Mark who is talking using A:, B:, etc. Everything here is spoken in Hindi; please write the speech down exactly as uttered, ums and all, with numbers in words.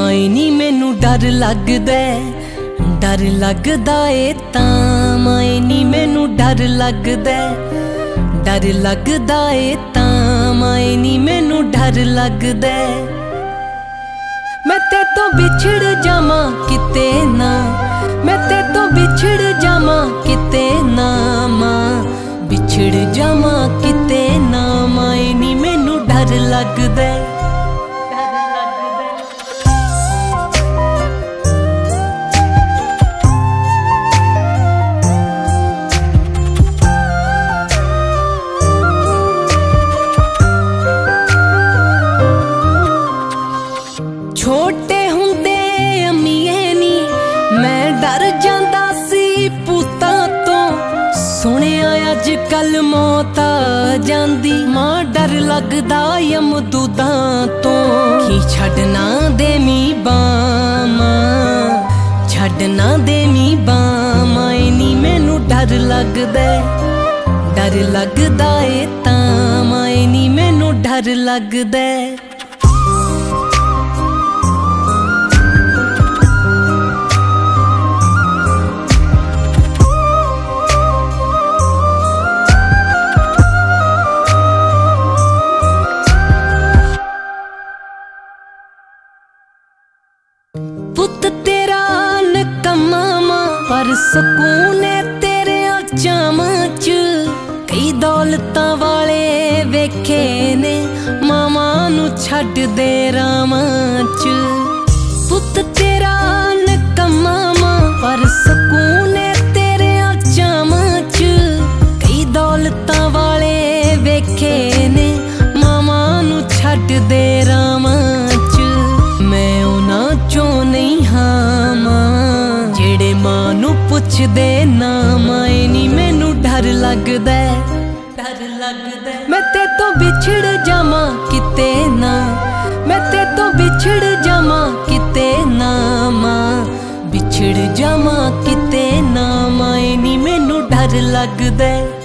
A: माए नी मैनू डर लगदा डर लगदा ए तां माए नी मैनू डर लगदा डर लगदा ए तां माए नी मैनू डर लगदा मैं ते तो बिछड़ जावां किते ना मैं ते तो बिछड़ जावां किते ना मां बिछड़ जावां किते ना माए नी मैनू डर लगदा छोटे हुंदे अम्मीए नी मैं डर जांदा सी पुत्तां तो सुनिया अज कल मौत आ जांदी मां डर लगदा यमदूतां तो की छड्डना देमी बामां छड्डना देमी बामां नी मैनू डर लगदा डर लगदा ए तां माए नी मैनू डर लगदा पुत तेरा निकम्मा मां पर सकून है तेरे चावां च कई दौलतां वाले वेखे ने मावां नू छड्ड दे रावां च पुत तेरा निकम्मा मां पर सकून है तेरे चावां च कई दौलतां वाले वेखे ने मावां नू छड्ड दे रावां जेड़े मां नू पुछदे ना माए नी मैनू डर लगदा डर लगदा मैं ते तो बिछड़ जावां किते ना मैं ते तो बिछड़ जावां किते ना मां बिछड़ जावां किते ना माए नी मैनू डर लगदा।